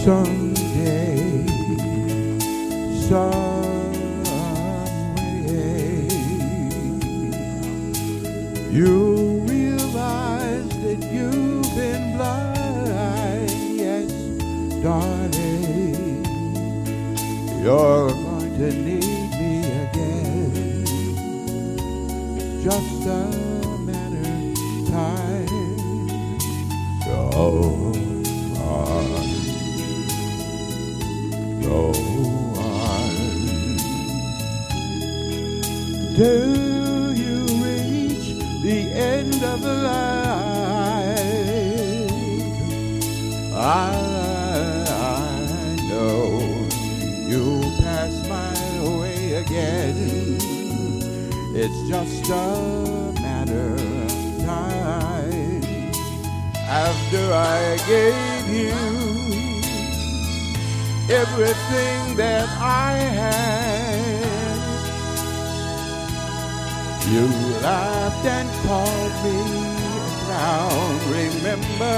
Someday, some way, you'll realize that you've been blind. Yes, darling, you're going to need me again. Just a matter of time. Go on. Go on till you reach the end of the line. I know you'll pass my way again. It's just a matter of time. After I gave you everything that I had, you laughed and called me a clown. Remember,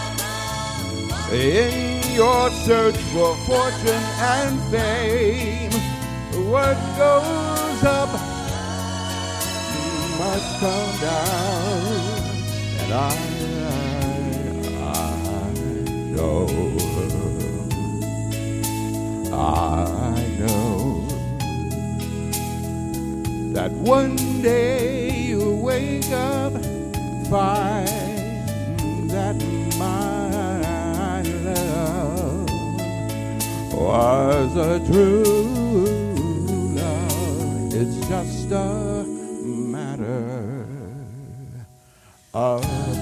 in your search for fortune and fame, what goes up must come down, and I know. I know that one day you'll wake up, find that my love was a true love. It's just a matter of